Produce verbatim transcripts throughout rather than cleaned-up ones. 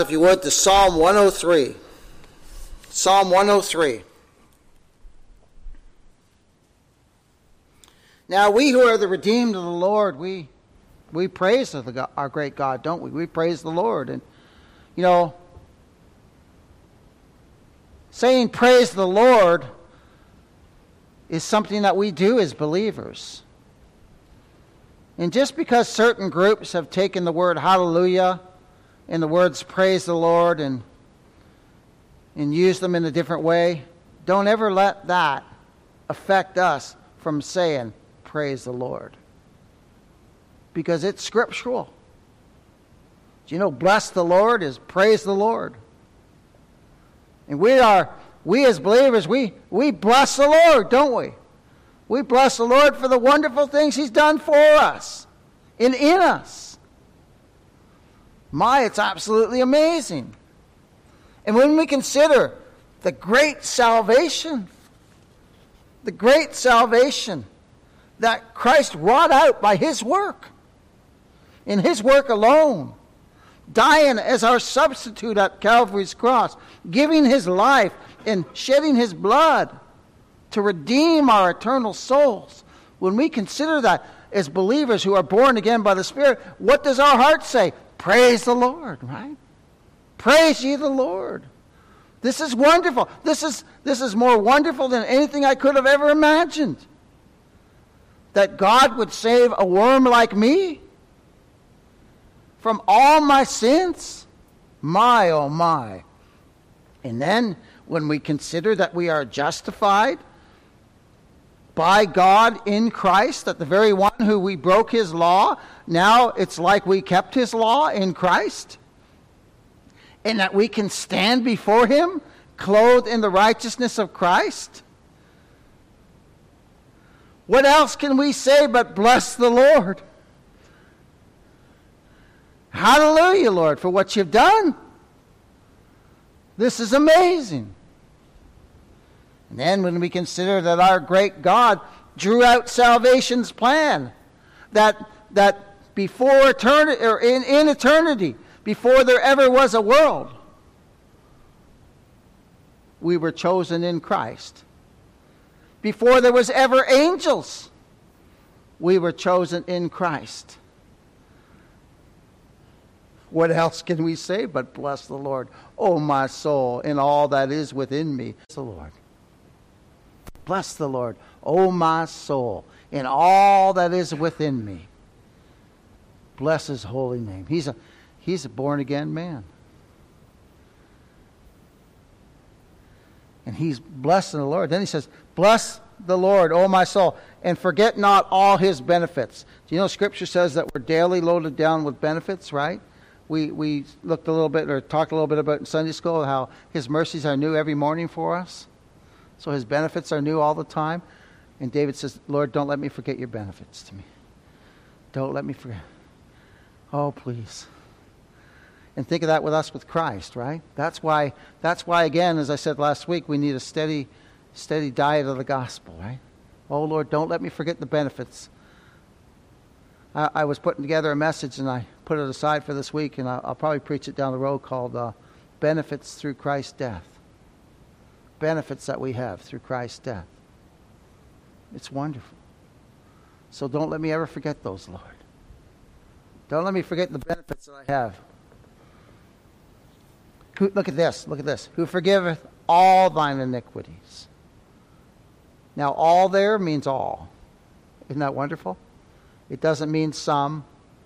If you would, to Psalm one oh three. Psalm one oh three. Now, we who are the redeemed of the Lord, we we praise the God, our great God, don't we? We praise the Lord. And, you know, saying praise the Lord is something that we do as believers. And just because certain groups have taken the word hallelujah and the words praise the Lord and and use them in a different way, don't ever let that affect us from saying praise the Lord. Because it's scriptural. Do you know bless the Lord is praise the Lord? And we are, we as believers, we, we bless the Lord, don't we? We bless the Lord for the wonderful things He's done for us and in us. My, it's absolutely amazing. And when we consider the great salvation, the great salvation that Christ wrought out by His work, in His work alone, dying as our substitute at Calvary's cross, giving His life and shedding His blood to redeem our eternal souls. When we consider that as believers who are born again by the Spirit, what does our heart say? Praise the Lord, right? Praise ye the Lord. This is wonderful. This is, this is more wonderful than anything I could have ever imagined. That God would save a worm like me from all my sins. My, oh my. And then when we consider that we are justified by God in Christ, that the very one who we broke His law, now it's like we kept His law in Christ, and that we can stand before Him clothed in the righteousness of Christ. What else can we say but bless the Lord? Hallelujah, Lord, for what You've done. This is amazing. And then when we consider that our great God drew out salvation's plan, that that before eternity, or in, in eternity, before there ever was a world, we were chosen in Christ. Before there was ever angels, we were chosen in Christ. What else can we say but bless the Lord? Oh, my soul, and all that is within me. Bless the Lord. Bless the Lord, O my soul, and all that is within me. Bless His holy name. He's a, he's a born-again man. And he's blessing the Lord. Then he says, bless the Lord, O my soul, and forget not all His benefits. Do you know Scripture says that we're daily loaded down with benefits, right? We we looked a little bit, or talked a little bit about in Sunday school, how His mercies are new every morning for us. So His benefits are new all the time. And David says, Lord, don't let me forget Your benefits to me. Don't let me forget. Oh, please. And think of that with us with Christ, right? That's why, that's why again, as I said last week, we need a steady, steady diet of the gospel, right? Oh, Lord, don't let me forget the benefits. I, I was putting together a message, and I put it aside for this week, and I'll, I'll probably preach it down the road, called uh, Benefits Through Christ's Death. Benefits that we have through Christ's death. It's wonderful. So don't let me ever forget those, Lord. Don't let me forget the benefits that I have. Who, look at this, look at this. Who forgiveth all thine iniquities. Now, all there means all. Isn't that wonderful? It doesn't mean some.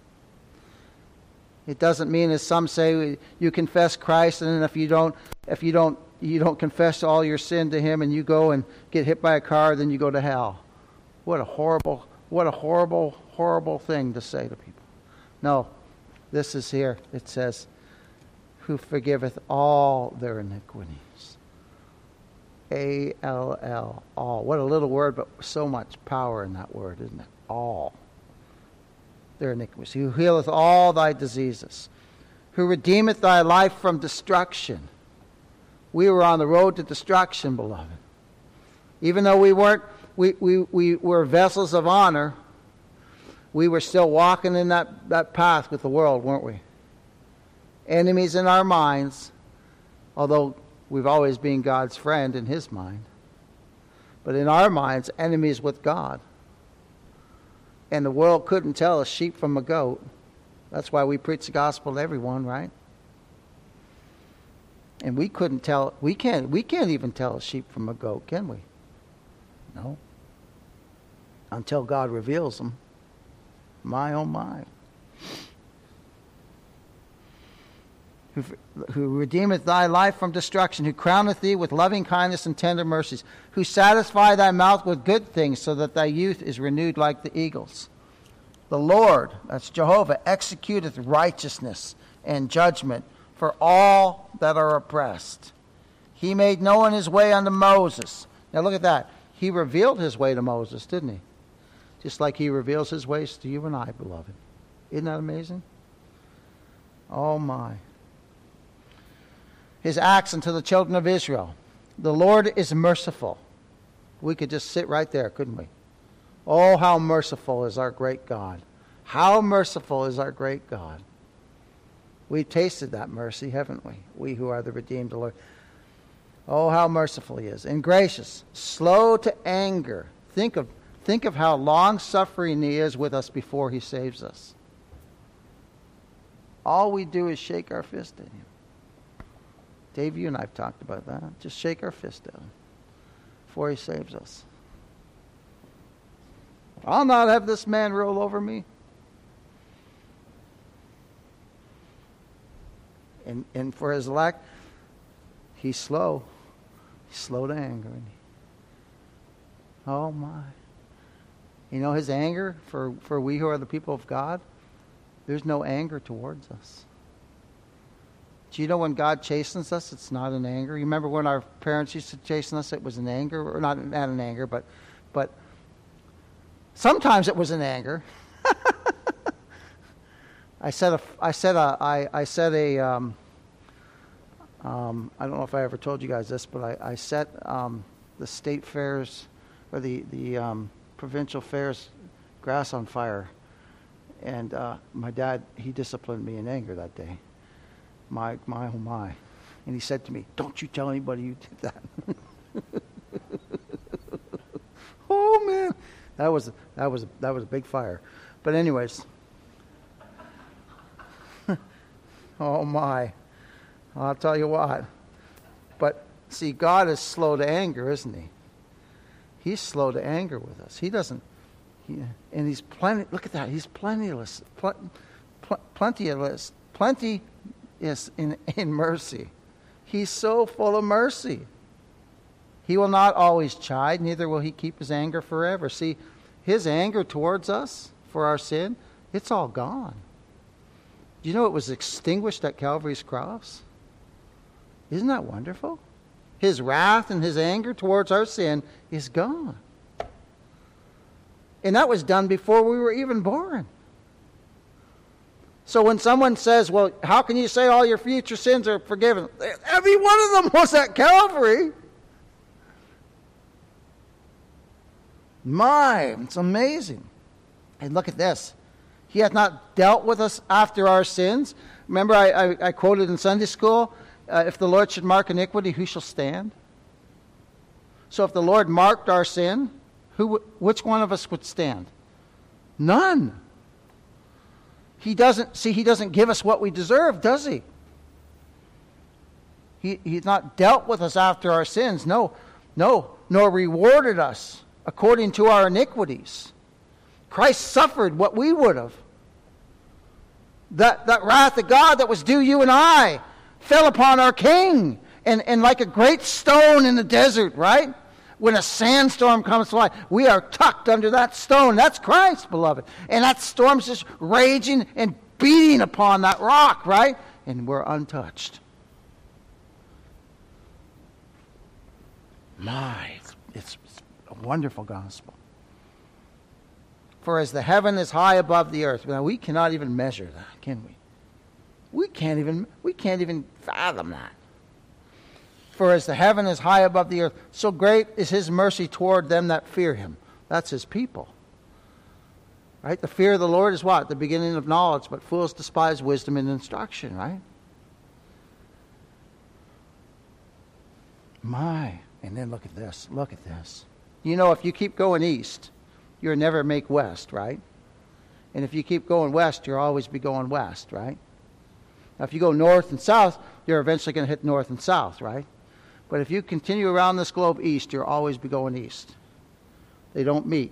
It doesn't mean, as some say, you confess Christ, and then if you don't, if you don't, you don't confess all your sin to Him, and you go and get hit by a car, then you go to hell. What a horrible, what a horrible, horrible thing to say to people. No, this is here. It says, who forgiveth all their iniquities. A L L, all. What a little word, but so much power in that word, isn't it? All their iniquities. Who healeth all thy diseases. Who redeemeth thy life from destruction. We were on the road to destruction, beloved. Even though we weren't, we, we, we were vessels of honor, we were still walking in that, that path with the world, weren't we? Enemies in our minds, although we've always been God's friend in his mind. But in our minds, enemies with God. And the world couldn't tell a sheep from a goat. That's why we preach the gospel to everyone, right? And we couldn't tell, we can't, we can't even tell a sheep from a goat, can we? No. Until God reveals them. My, oh my. Who, who redeemeth thy life from destruction, who crowneth thee with loving kindness and tender mercies, who satisfy thy mouth with good things, so that thy youth is renewed like the eagles. The Lord, that's Jehovah, executeth righteousness and judgment for all that are oppressed. He made known his way unto Moses. Now look at that. He revealed his way to Moses, didn't he? Just like he reveals his ways to you and I, beloved. Isn't that amazing? Oh my. His acts unto the children of Israel. The Lord is merciful. We could just sit right there, couldn't we? Oh, how merciful is our great God. How merciful is our great God. We've tasted that mercy, haven't we? We who are the redeemed of the Lord. Oh, how merciful he is. And gracious, slow to anger. Think of, think of how long-suffering he is with us before he saves us. All we do is shake our fist at him. Dave, you and I have talked about that. Just shake our fist at him before he saves us. I'll not have this man rule over me. And and for his elect, he's slow. He's slow to anger. Isn't he? Oh my. You know his anger for, for we who are the people of God? There's no anger towards us. Do you know when God chastens us, it's not in anger? You remember when our parents used to chasten us, it was in anger? Or not, not in anger, but but sometimes it was in anger. I said a, I said a, I, I said a, um, um, I don't know if I ever told you guys this, but I, I set um, the state fairs, or the, the um, provincial fairs grass on fire. And uh, my dad, he disciplined me in anger that day. My, my, oh my. And he said to me, don't you tell anybody you did that. Oh man. That was, that was, that was a big fire. But anyways. Oh my. I'll tell you what. But see, God is slow to anger, isn't he? He's slow to anger with us. He doesn't, he, and he's plenty, look at that. He's plenteous, pl- pl- plenteous, plenty is in, in mercy. He's so full of mercy. He will not always chide, neither will he keep his anger forever. See, his anger towards us for our sin, it's all gone. Do you know it was extinguished at Calvary's cross? Isn't that wonderful? His wrath and his anger towards our sin is gone. And that was done before we were even born. So when someone says, well, how can you say all your future sins are forgiven? Every one of them was at Calvary. My, it's amazing. And look at this. He hath not dealt with us after our sins. Remember I, I, I quoted in Sunday school, uh, if the Lord should mark iniquity, who shall stand? So if the Lord marked our sin, who, which one of us would stand? None. He doesn't, see, he doesn't give us what we deserve, does he? He he's not dealt with us after our sins. No, no, nor rewarded us according to our iniquities. Christ suffered what we would have. That, that wrath of God that was due you and I fell upon our King. And, and like a great stone in the desert, right? When a sandstorm comes by, we are tucked under that stone. That's Christ, beloved. And that storm's just raging and beating upon that rock, right? And we're untouched. My, it's, it's, it's a wonderful gospel. For as the heaven is high above the earth. Now, we cannot even measure that, can we? We can't even, we can't even fathom that. For as the heaven is high above the earth, so great is his mercy toward them that fear him. That's his people. Right? The fear of the Lord is what? The beginning of knowledge, but fools despise wisdom and instruction, right? My. And then look at this. Look at this. You know, if you keep going east, you'll never make west, right? And if you keep going west, you'll always be going west, right? Now, if you go north and south, you're eventually going to hit north and south, right? But if you continue around this globe east, you'll always be going east. They don't meet.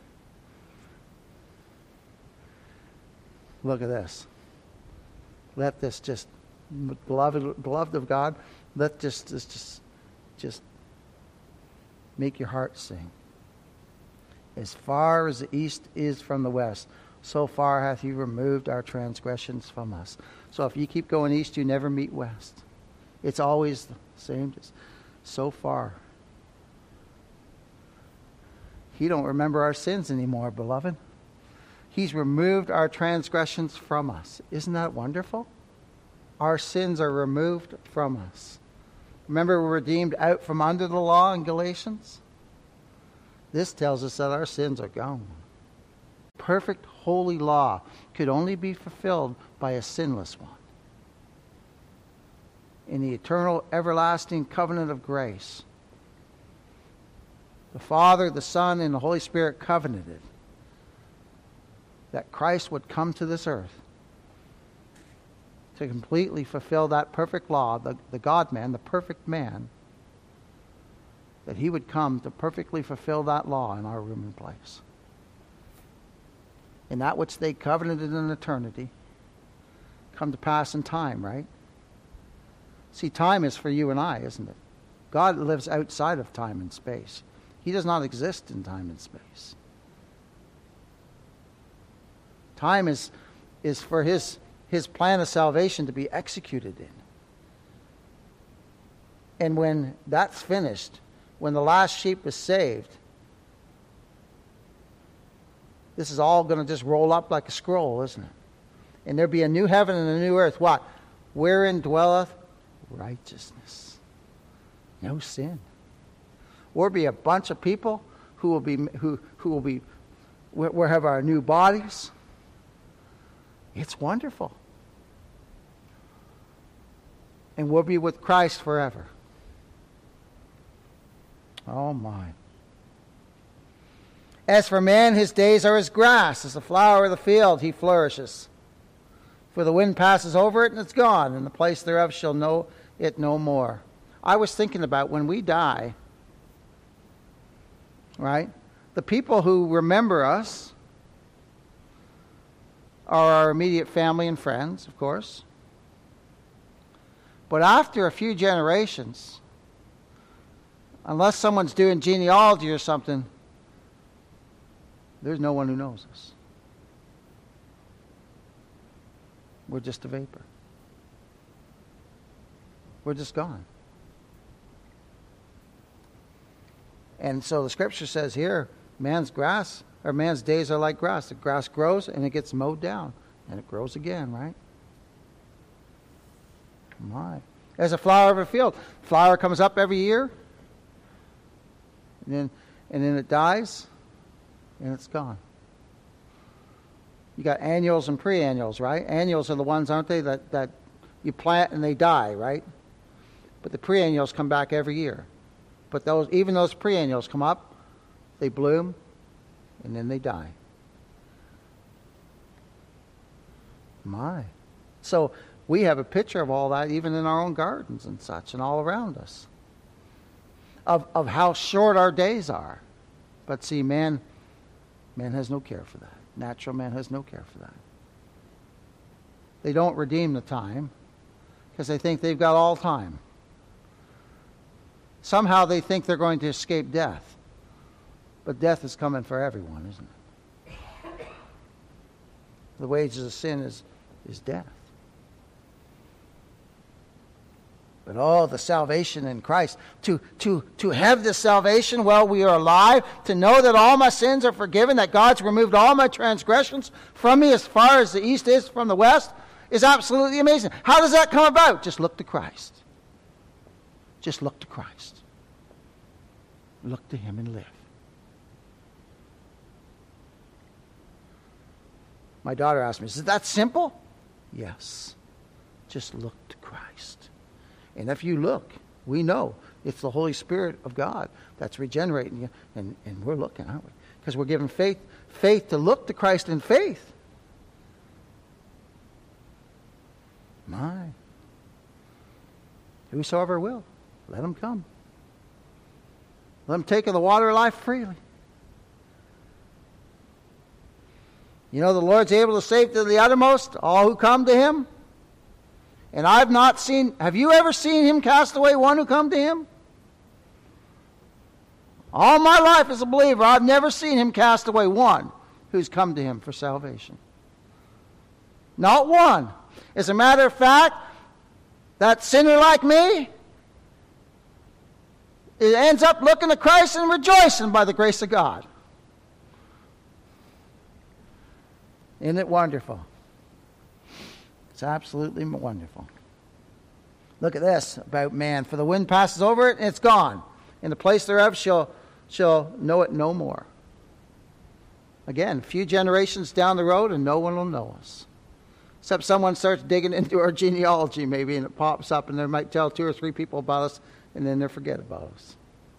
Look at this. Let this just, beloved, beloved of God, let this just, just, just make your heart sing. As far as the east is from the west, so far hath he removed our transgressions from us. So if you keep going east, you never meet west. It's always the same, just so far. He don't remember our sins anymore, beloved. He's removed our transgressions from us. Isn't that wonderful? Our sins are removed from us. Remember, we're redeemed out from under the law in Galatians? This tells us that our sins are gone. Perfect holy law could only be fulfilled by a sinless one. In the eternal, everlasting covenant of grace, the Father, the Son, and the Holy Spirit covenanted that Christ would come to this earth to completely fulfill that perfect law, the, the God-man, the perfect man, that he would come to perfectly fulfill that law in our room and place. And that which they covenanted in eternity come to pass in time, right? See, time is for you and I, isn't it? God lives outside of time and space. He does not exist in time and space. Time is, is for his, his plan of salvation to be executed in. And when that's finished, when the last sheep is saved, this is all going to just roll up like a scroll, isn't it? And there'll be a new heaven and a new earth. What? Wherein dwelleth righteousness. No sin. Or be a bunch of people who will be who who will be we'll have our new bodies. It's wonderful. And we'll be with Christ forever. Oh my. As for man, his days are as grass, as the flower of the field, he flourishes. For the wind passes over it and it's gone, and the place thereof shall know it no more. I was thinking about when we die, right? The people who remember us are our immediate family and friends, of course. But after a few generations, unless someone's doing genealogy or something, there's no one who knows us. We're just a vapor. We're just gone. And so the scripture says here, man's grass, or man's days are like grass. The grass grows and it gets mowed down. And it grows again, right? My. As a flower of a field. Flower comes up every year. And then, and then it dies. And it's gone. You got annuals and pre-annuals, right? Annuals are the ones, aren't they, that, that you plant and they die, right? But the pre-annuals come back every year. But those, even those pre-annuals come up, they bloom, and then they die. My. So we have a picture of all that even in our own gardens and such and all around us. Of, of how short our days are. But see, man, man has no care for that. Natural man has no care for that. They don't redeem the time because they think they've got all time. Somehow they think they're going to escape death. But death is coming for everyone, isn't it? The wages of sin is, is death. But oh, the salvation in Christ. To, to, to have this salvation while we are alive, to know that all my sins are forgiven, that God's removed all my transgressions from me as far as the east is from the west, is absolutely amazing. How does that come about? Just look to Christ. Just look to Christ. Look to him and live. My daughter asked me, is it that simple? Yes. Just look to Christ. And if you look, we know It's the Holy Spirit of God that's regenerating you. And, and we're looking, aren't we? Because we're given faith, faith to look to Christ in faith. My. Whosoever will, let him come. Let him take of the water of life freely. You know, the Lord's able to save to the uttermost all who come to him. And I've not seen, have you ever seen him cast away one who come to him? All my life as a believer, I've never seen him cast away one who's come to him for salvation. Not one. As a matter of fact, that sinner like me, it ends up looking to Christ and rejoicing by the grace of God. Isn't it wonderful? It's absolutely wonderful. Look at this about man. For the wind passes over it and it's gone. In the place thereof shall, shall know it no more. Again, a few generations down the road and no one will know us. Except someone starts digging into our genealogy maybe and it pops up and they might tell two or three people about us and then they forget about us.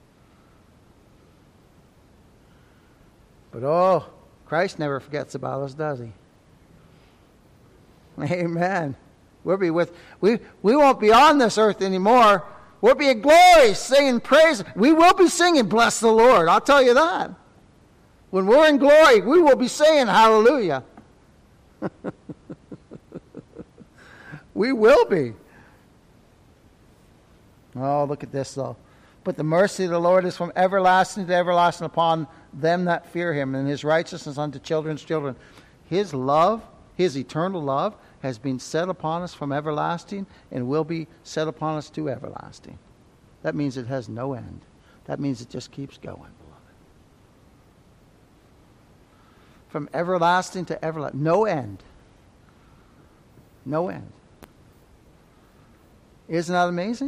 But oh, Christ never forgets about us, does he? Amen. We'll be with, we, we won't be on this earth anymore. We'll be in glory, singing praise. We will be singing, bless the Lord. I'll tell you that. When we're in glory, we will be saying hallelujah. We will be. Oh, look at this though. But the mercy of the Lord is from everlasting to everlasting upon them that fear him, and his righteousness unto children's children. His love, his eternal love, has been set upon us from everlasting and will be set upon us to everlasting. That means it has no end. That means it just keeps going, beloved. From everlasting to everlasting. No end. No end. Isn't that amazing?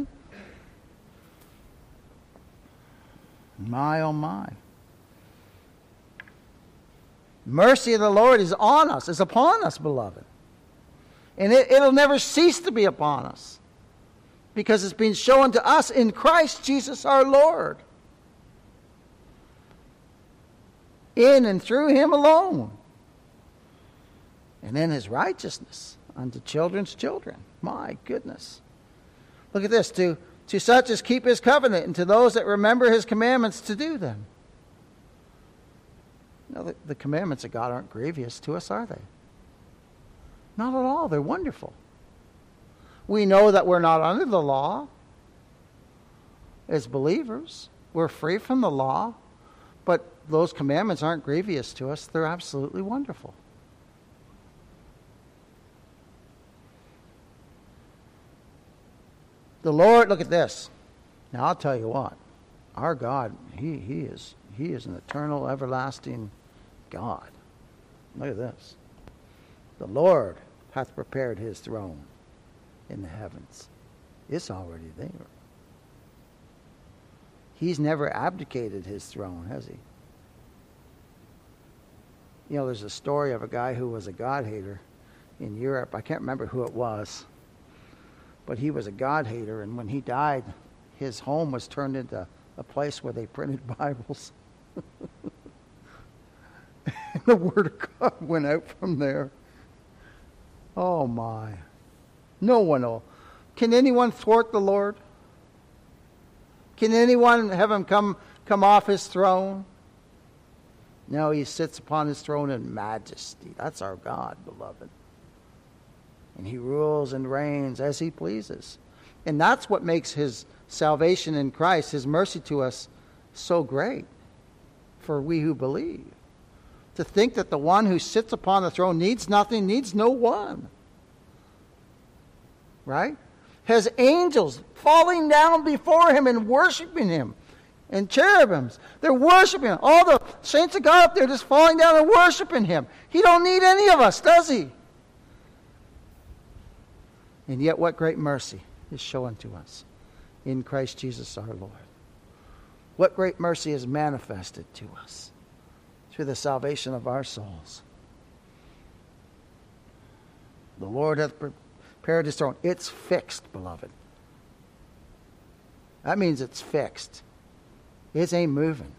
My, oh my. Mercy of the Lord is on us, is upon us, beloved. And it, it'll never cease to be upon us. Because it's been shown to us in Christ Jesus our Lord. In and through him alone. And then his righteousness unto children's children. My goodness. Look at this. To, to such as keep his covenant, and to those that remember his commandments to do them. No, the, the commandments of God aren't grievous to us, are they? Not at all. They're wonderful. We know that we're not under the law as believers. We're free from the law. But those commandments aren't grievous to us. They're absolutely wonderful. The Lord, look at this. Now I'll tell you what. Our God, he, he is He is an eternal, everlasting God. Look at this. The Lord hath prepared his throne in the heavens. It's already there. He's never abdicated his throne, has he? You know, there's a story of a guy who was a God-hater in Europe. I can't remember who it was. But he was a God-hater, and when he died, his home was turned into a place where they printed Bibles. And the Word of God went out from there. Oh, my. No one will. Can anyone thwart the Lord? Can anyone have him come, come off his throne? No, he sits upon his throne in majesty. That's our God, beloved. And he rules and reigns as he pleases. And that's what makes his salvation in Christ, his mercy to us, so great for we who believe. To think that the one who sits upon the throne needs nothing, needs no one. Right? Has angels falling down before him and worshiping him. And cherubims. They're worshiping him. All the saints of God up there just falling down and worshiping him. He don't need any of us, does he? And yet what great mercy is shown to us in Christ Jesus our Lord. What great mercy is manifested to us through the salvation of our souls. The Lord hath prepared his throne. It's fixed, beloved. That means it's fixed. It ain't moving.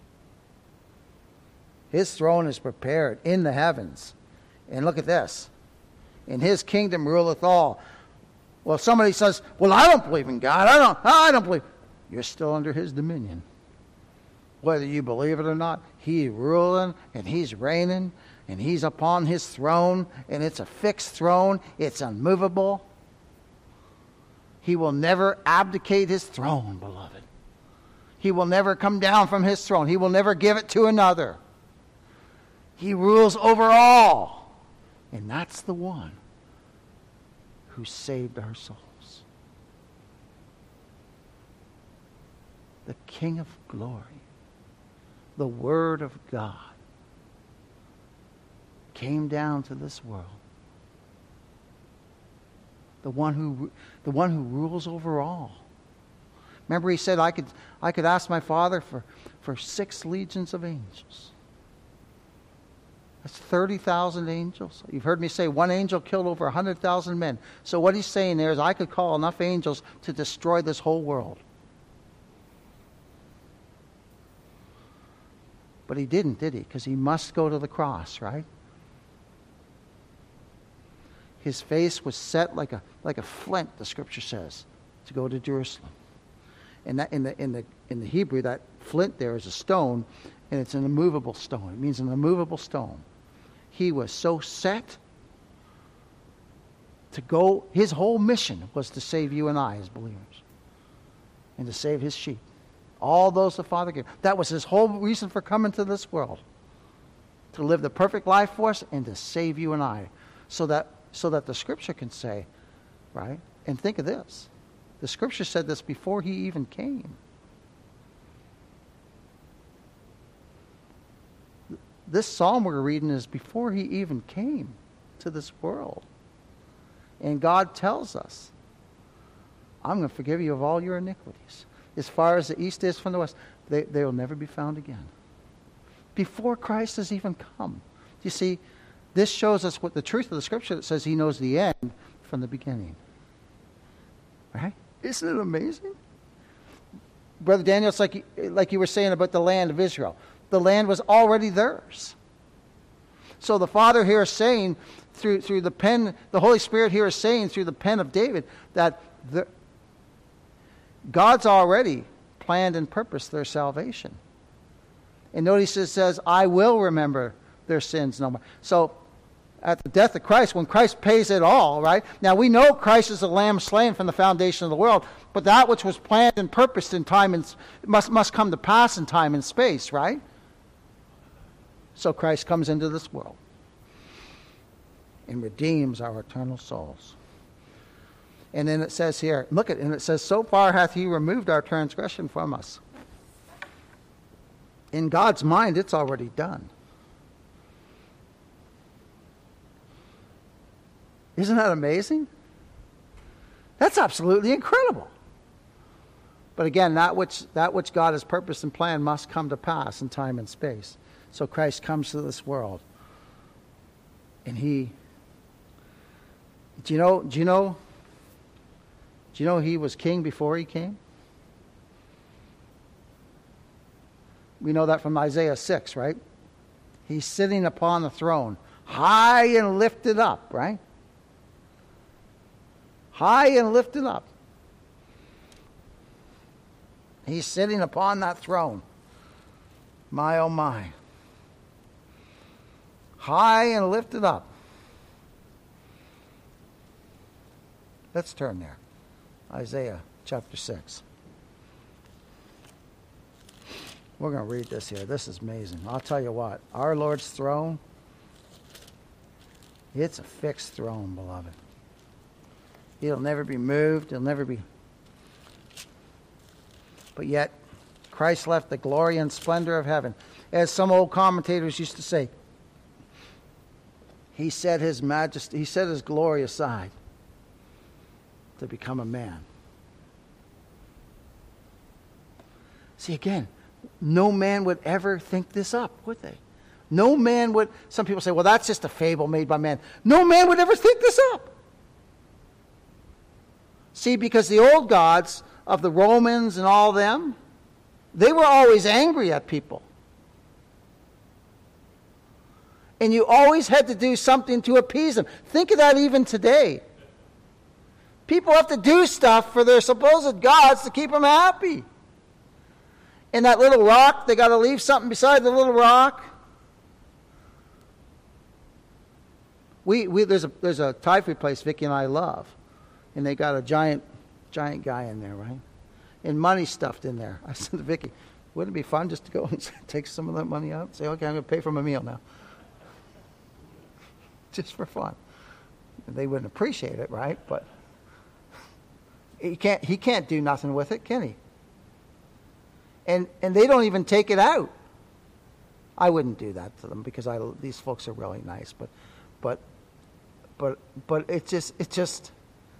His throne is prepared in the heavens. And look at this. In his kingdom ruleth all. Well, somebody says, well, I don't believe in God. I don't, I don't believe. You're still under his dominion. Whether you believe it or not, he's ruling and he's reigning and he's upon his throne, and it's a fixed throne. It's unmovable. He will never abdicate his throne, beloved. He will never come down from his throne. He will never give it to another. He rules over all. And that's the one who saved our souls. The King of glory. The Word of God came down to this world. The one who, the one who rules over all. Remember, he said, I could, I could ask my Father for, for six legions of angels. That's thirty thousand angels. You've heard me say one angel killed over one hundred thousand men. So what he's saying there is I could call enough angels to destroy this whole world. But he didn't, did he? Because he must go to the cross, right? His face was set like a like a flint, the scripture says, to go to Jerusalem. And that in the in the in the Hebrew, that flint there is a stone, and it's an immovable stone. It means an immovable stone. He was so set to go. His whole mission was to save you and I as believers, and to save his sheep. All those the Father gave. That was his whole reason for coming to this world. To live the perfect life for us and to save you and I. So that so that the scripture can say, right? And think of this. The scripture said this before he even came. This psalm we're reading is before he even came to this world. And God tells us, I'm going to forgive you of all your iniquities. As far as the east is from the west, they, they will never be found again. Before Christ has even come. You see, this shows us what the truth of the scripture that says he knows the end from the beginning. Right? Isn't it amazing? Brother Daniel, it's like, like you were saying about the land of Israel. The land was already theirs. So the Father here is saying, through, through the pen, the Holy Spirit here is saying through the pen of David, that the, God's already planned and purposed their salvation. And notice it says, I will remember their sins no more. So at the death of Christ, when Christ pays it all, right? Now we know Christ is the Lamb slain from the foundation of the world, but that which was planned and purposed in time and must must come to pass in time and space, right? So Christ comes into this world and redeems our eternal souls. And then it says here, look at it, and it says, so far hath he removed our transgression from us. In God's mind, it's already done. Isn't that amazing? That's absolutely incredible. But again, that which that which God has purposed and planned must come to pass in time and space. So Christ comes to this world. And he do you know do you know do you know he was king before he came? We know that from Isaiah six, right? He's sitting upon the throne, high and lifted up, right? High and lifted up. He's sitting upon that throne. My, oh my. High and lifted up. Let's turn there. Isaiah chapter six. We're going to read this here. This is amazing. I'll tell you what. Our Lord's throne, it's a fixed throne, beloved. It'll never be moved. It'll never be... But yet, Christ left the glory and splendor of heaven. As some old commentators used to say, he set his majesty, he set his glory aside to become a man. See, again, no man would ever think this up, would they? No man would... Some people say, well, that's just a fable made by man. No man would ever think this up. See, because the old gods of the Romans and all them, they were always angry at people. And you always had to do something to appease them. Think of that even today. People have to do stuff for their supposed gods to keep them happy. And that little rock, they got to leave something beside the little rock. We, we there's a there's a Thai food place Vicki and I love, and they got a giant giant guy in there, right? And money stuffed in there. I said to Vicki, wouldn't it be fun just to go and take some of that money out and say, okay, I'm going to pay for my meal now, just for fun. And they wouldn't appreciate it, right? But he can't he can't do nothing with it, can he? And and they don't even take it out. I wouldn't do that to them because I these folks are really nice, but but but but it's just it's just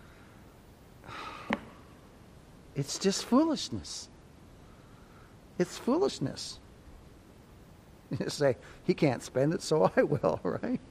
it's just foolishness. It's foolishness. You say he can't spend it, so I will, right?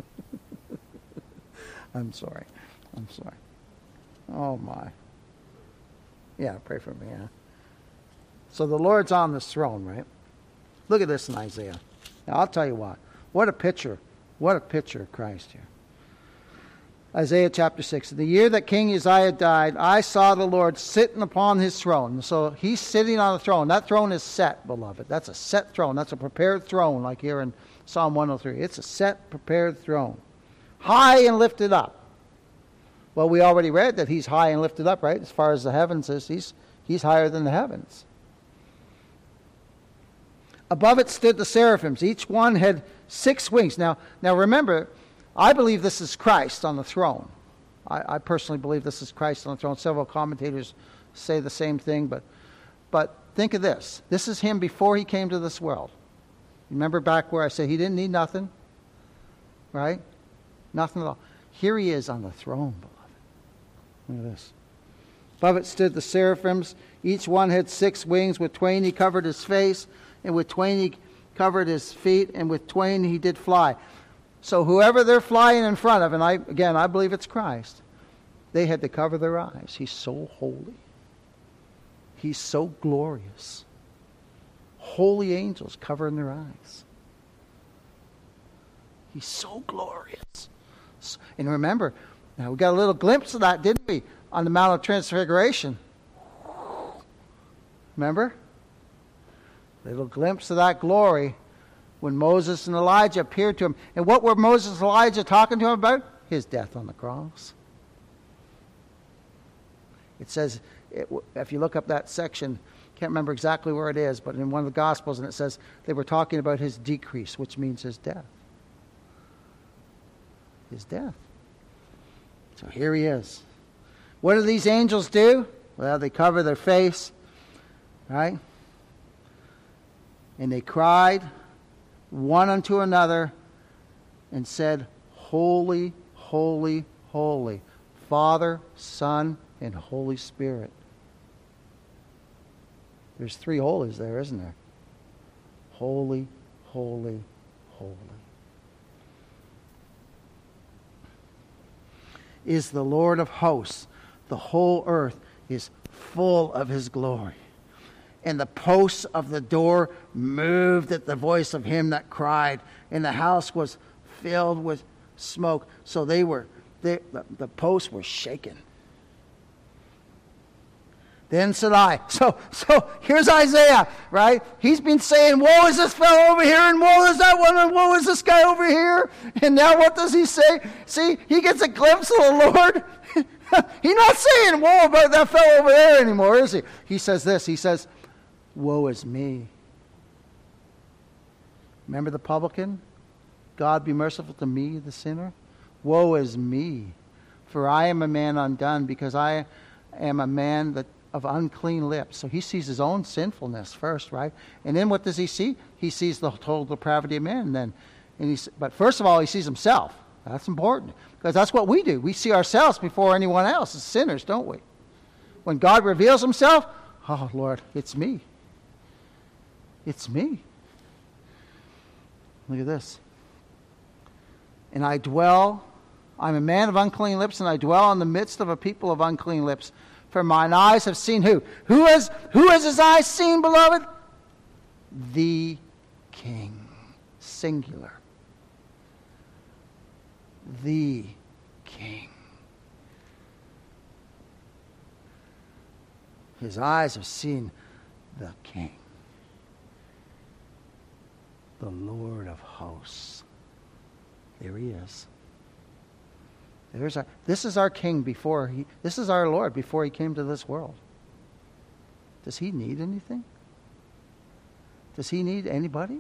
I'm sorry. I'm sorry. Oh my. Yeah, pray for me. Yeah. So the Lord's on this throne, right? Look at this in Isaiah. Now, I'll tell you what. What a picture. What a picture of Christ here. Isaiah chapter six. In the year that King Uzziah died, I saw the Lord sitting upon his throne. So he's sitting on a throne. That throne is set, beloved. That's a set throne. That's a prepared throne, like here in Psalm one oh three. It's a set, prepared throne. High and lifted up. Well, we already read that he's high and lifted up, right? As far as the heavens is, he's, he's higher than the heavens. Above it stood the seraphims. Each one had six wings. Now, now remember, I believe this is Christ on the throne. I, I personally believe this is Christ on the throne. Several commentators say the same thing, but, but think of this. This is him before he came to this world. Remember back where I said he didn't need nothing? Right? Nothing at all. Here he is on the throne, beloved. Look at this. Above it stood the seraphims. Each one had six wings. With twain he covered his face, and with twain he covered his feet, and with twain he did fly. So whoever they're flying in front of, and I again, I believe it's Christ, they had to cover their eyes. He's so holy. He's so glorious. Holy angels covering their eyes. He's so glorious. And remember, now we got a little glimpse of that, didn't we, on the Mount of Transfiguration? Remember? A little glimpse of that glory when Moses and Elijah appeared to him. And what were Moses and Elijah talking to him about? His death on the cross. It says, it, if you look up that section, can't remember exactly where it is, but in one of the Gospels, and it says they were talking about his decrease, which means his death. His death. So here he is. What do these angels do? Well, they cover their face, right? And they cried one unto another and said, Holy, holy, holy, Father, Son, and Holy Spirit. There's three holies there, isn't there? Holy, holy, holy. Is the Lord of hosts. The whole earth is full of his glory. And the posts of the door moved at the voice of him that cried, and the house was filled with smoke. So they were, they, the, the posts were shaken. Then said I, so so here's Isaiah, right? He's been saying, woe is this fellow over here, and woe is that one, and woe is this guy over here. And now what does he say? See, he gets a glimpse of the Lord. He's not saying woe about that fellow over there anymore, is he? He says this, he says, woe is me. Remember the publican? God be merciful to me, the sinner. Woe is me, for I am a man undone, because I am a man that of unclean lips. So he sees his own sinfulness first, right? And then what does he see? He sees the total depravity of man. And then, and he, but first of all, he sees himself. That's important, because that's what we do. We see ourselves before anyone else as sinners, don't we? When God reveals himself, oh, Lord, it's me. It's me. Look at this. And I dwell, I'm a man of unclean lips, and I dwell in the midst of a people of unclean lips. For mine eyes have seen who? Who has, who has his eyes seen, beloved? The King. Singular. The King. His eyes have seen the King. The Lord of hosts. There he is. There's our, this is our King before he, this is our Lord before he came to this world. Does he need anything? Does he need anybody?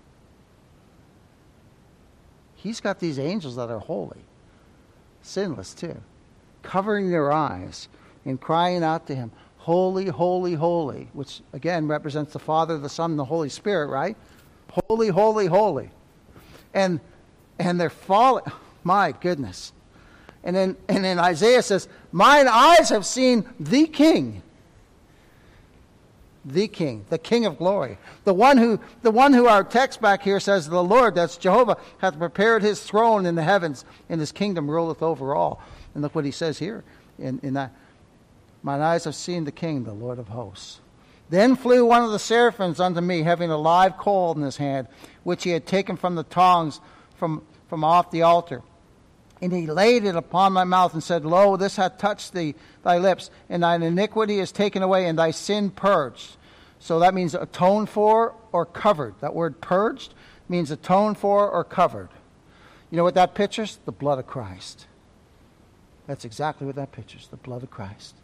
He's got these angels that are holy, sinless too, covering their eyes and crying out to him, holy, holy, holy, which again represents the Father, the Son, and the Holy Spirit, right? Holy, holy, holy. And and they're falling. My goodness. And then and then Isaiah says, mine eyes have seen the King. The King, the King of glory. The one who the one who our text back here says, the Lord, that's Jehovah, hath prepared his throne in the heavens, and his kingdom ruleth over all. And look what he says here in, in that. Mine eyes have seen the King, the Lord of hosts. Then flew one of the seraphims unto me, having a live coal in his hand, which he had taken from the tongs from, from off the altar. And he laid it upon my mouth and said, Lo, this hath touched thee, thy lips, and thine iniquity is taken away, and thy sin purged. So that means atoned for or covered. That word purged means atoned for or covered. You know what that pictures? The blood of Christ. That's exactly what that pictures, the blood of Christ.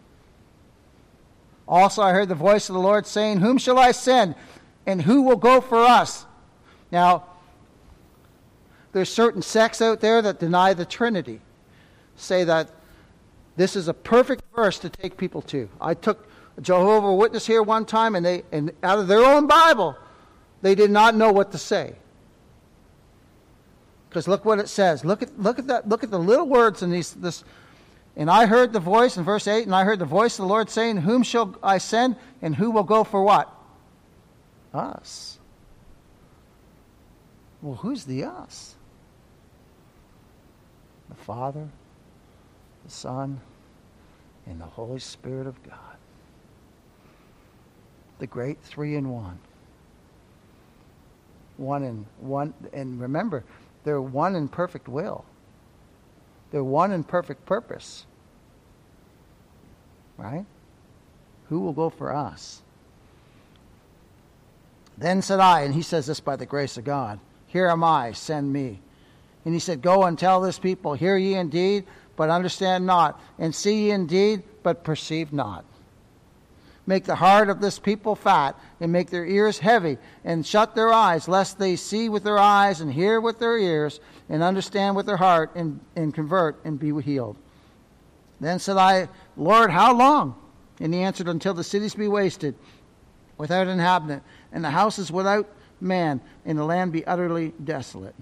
Also I heard the voice of the Lord saying, whom shall I send, and who will go for us? Now, there's certain sects out there that deny the Trinity, say that this is a perfect verse to take people to. I took a Jehovah's Witness here one time, and they, and out of their own Bible, they did not know what to say. Because look what it says. Look at look at that. Look at the little words in these. This. And I heard the voice in verse eight, and I heard the voice of the Lord saying, whom shall I send, and who will go for what? Us. Well, who's the us? The Father, the Son, and the Holy Spirit of God. The great three in one. One in one, and remember, they're one in perfect will. They're one in perfect purpose. Right? Who will go for us? Then said I, and he says this by the grace of God, here am I, send me. And he said, go and tell this people, hear ye indeed, but understand not, and see ye indeed, but perceive not. Make the heart of this people fat, and make their ears heavy, and shut their eyes, lest they see with their eyes, and hear with their ears, and understand with their heart, and, and convert, and be healed. Then said I, Lord, how long? And he answered, until the cities be wasted, without inhabitant, and the houses without man, and the land be utterly desolate.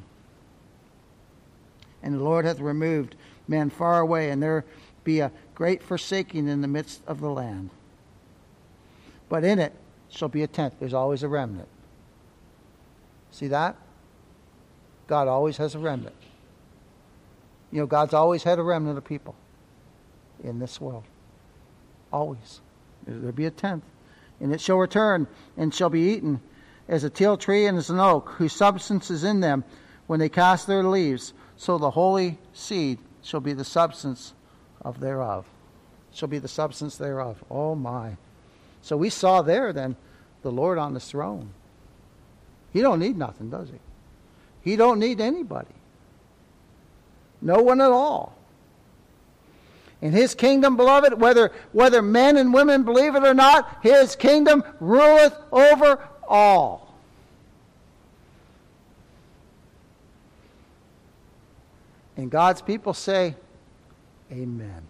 And the Lord hath removed men far away, and there be a great forsaking in the midst of the land. But in it shall be a tent. There's always a remnant. See that? God always has a remnant. You know, God's always had a remnant of people in this world. Always. There'll be a tenth. And it shall return and shall be eaten as a teil tree and as an oak, whose substance is in them when they cast their leaves. So the holy seed shall be the substance of thereof. Shall be the substance thereof. Oh my. So we saw there then the Lord on his throne. He don't need nothing, does he? He don't need anybody. No one at all. In his kingdom, beloved, whether, whether men and women believe it or not, his kingdom ruleth over all. And God's people say, amen.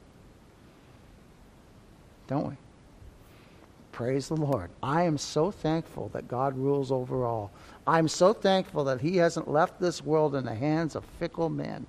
Don't we? Praise the Lord. I am so thankful that God rules over all. I'm so thankful that he hasn't left this world in the hands of fickle men.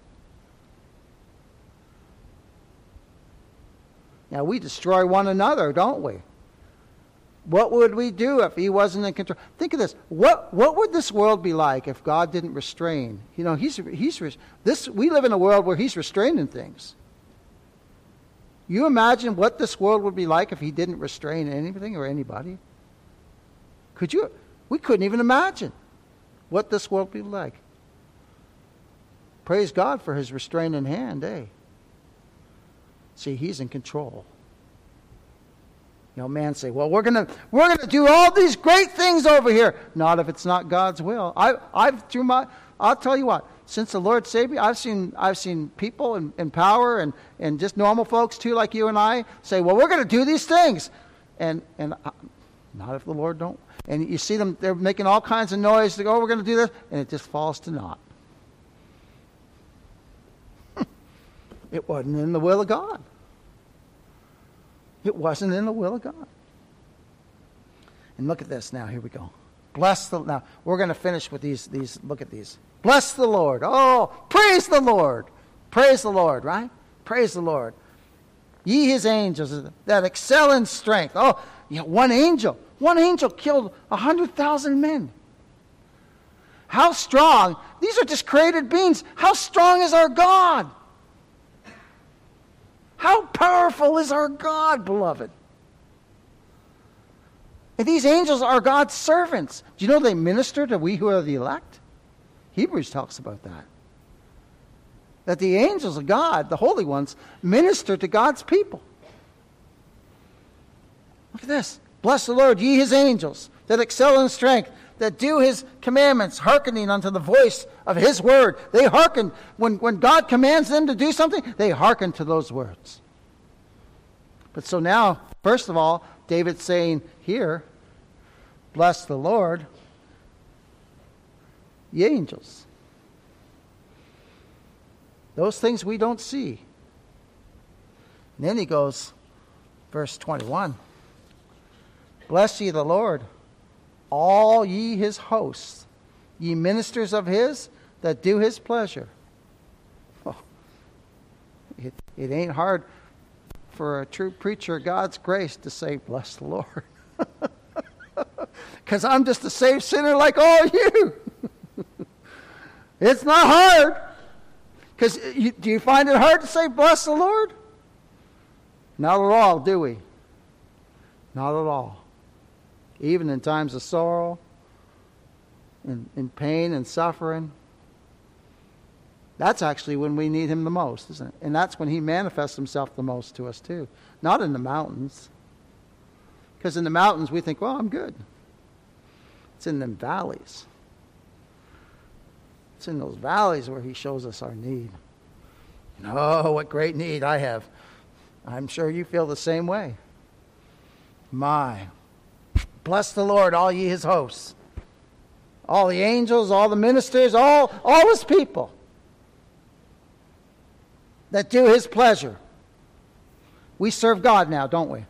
Now, we destroy one another, don't we? What would we do if he wasn't in control? Think of this. What what would this world be like if God didn't restrain? You know, he's he's this. We live in a world where he's restraining things. You imagine what this world would be like if he didn't restrain anything or anybody? Could you? We couldn't even imagine what this world would be like. Praise God for his restraining hand, eh? See, he's in control. You know, man say, well, we're gonna we're gonna do all these great things over here. Not if it's not God's will. I I've through my I'll tell you what, since the Lord saved me, I've seen I've seen people in, in power and, and just normal folks too, like you and I, say, well, we're gonna do these things. And and uh, not if the Lord don't. And you see them, they're making all kinds of noise, they go, oh, we're gonna do this, and it just falls to naught. It wasn't in the will of God. It wasn't in the will of God. And look at this now. Here we go. Bless the... Now, we're going to finish with these. These. Look at these. Bless the Lord. Oh, praise the Lord. Praise the Lord, right? Praise the Lord. Ye his angels that excel in strength. Oh, yeah, one angel. One angel killed a hundred thousand men. How strong. These are just created beings. How strong is our God? How powerful is our God, beloved? And these angels are God's servants. Do you know they minister to we who are the elect? Hebrews talks about that. That the angels of God, the holy ones, minister to God's people. Look at this. Bless the Lord, ye his angels, that excel in strength, that do his commandments, hearkening unto the voice of his word. They hearken. When, when God commands them to do something, they hearken to those words. But so now, first of all, David's saying here, bless the Lord, ye angels. Those things we don't see. And then he goes, verse twenty-one, bless ye the Lord, all ye his hosts, ye ministers of his that do his pleasure. Oh, it, it ain't hard for a true preacher of God's grace to say, bless the Lord. Because I'm just a saved sinner like all you. It's not hard. Because do you find it hard to say, bless the Lord? Not at all, do we? Not at all. Even in times of sorrow, in, in pain and suffering, that's actually when we need him the most, isn't it? And that's when he manifests himself the most to us too. Not in the mountains. Because in the mountains we think, well, I'm good. It's in them valleys. It's in those valleys where he shows us our need. And oh, what great need I have. I'm sure you feel the same way. My. Bless the Lord, all ye his hosts. All the angels, all the ministers, all, all his people that do his pleasure. We serve God now, don't we?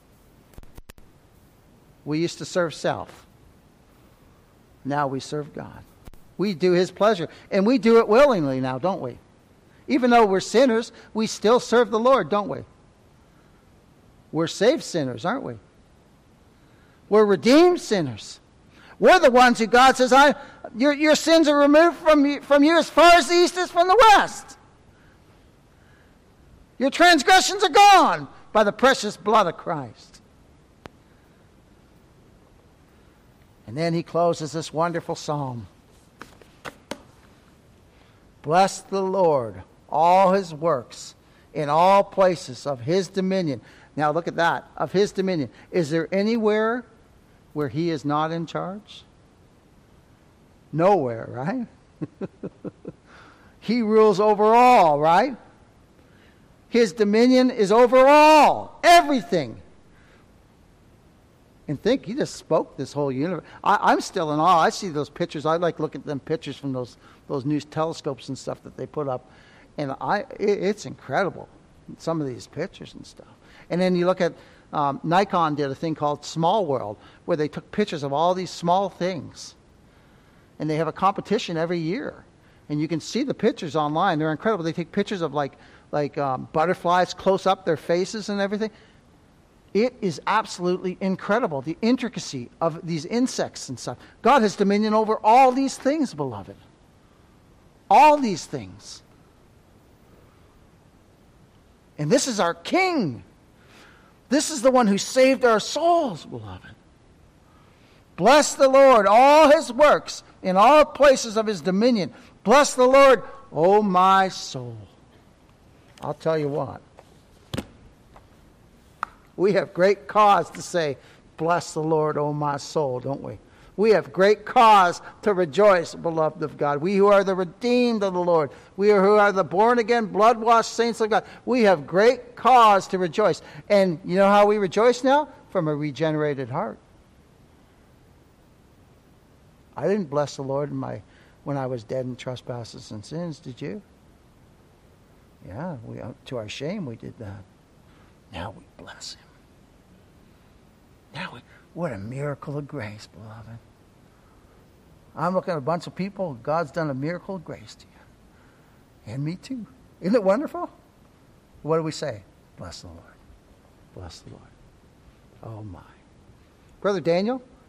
We used to serve self. Now we serve God. We do his pleasure. And we do it willingly now, don't we? Even though we're sinners, we still serve the Lord, don't we? We're saved sinners, aren't we? We're redeemed sinners. We're the ones who God says, I, your, your sins are removed from you, from you as far as the east is from the west. Your transgressions are gone by the precious blood of Christ. And then he closes this wonderful psalm. Bless the Lord, all his works, in all places of his dominion. Now look at that, of his dominion. Is there anywhere where he is not in charge? Nowhere, right? He rules over all, right? His dominion is over all, everything. And think, he just spoke this whole universe. I, I'm still in awe. I see those pictures. I like looking at them pictures from those those new telescopes and stuff that they put up. And I, it, it's incredible, some of these pictures and stuff. And then you look at, um, Nikon did a thing called Small World, where they took pictures of all these small things. And they have a competition every year. And you can see the pictures online. They're incredible. They take pictures of like, like um, butterflies close up, their faces and everything. It is absolutely incredible, the intricacy of these insects and stuff. God has dominion over all these things, beloved. All these things. And this is our King. This is the one who saved our souls, beloved. Bless the Lord, all his works, in all places of his dominion. Bless the Lord, O my soul. I'll tell you what. We have great cause to say, bless the Lord, O my soul, don't we? We have great cause to rejoice, beloved of God. We who are the redeemed of the Lord. We who are the born-again, blood-washed saints of God. We have great cause to rejoice. And you know how we rejoice now? From a regenerated heart. I didn't bless the Lord in my, when I was dead in trespasses and sins, did you? Yeah, we, to our shame we did that. Now we bless him. Now we, what a miracle of grace, beloved. I'm looking at a bunch of people. God's done a miracle of grace to you. And me too. Isn't it wonderful? What do we say? Bless the Lord. Bless the Lord. Oh my. Brother Daniel,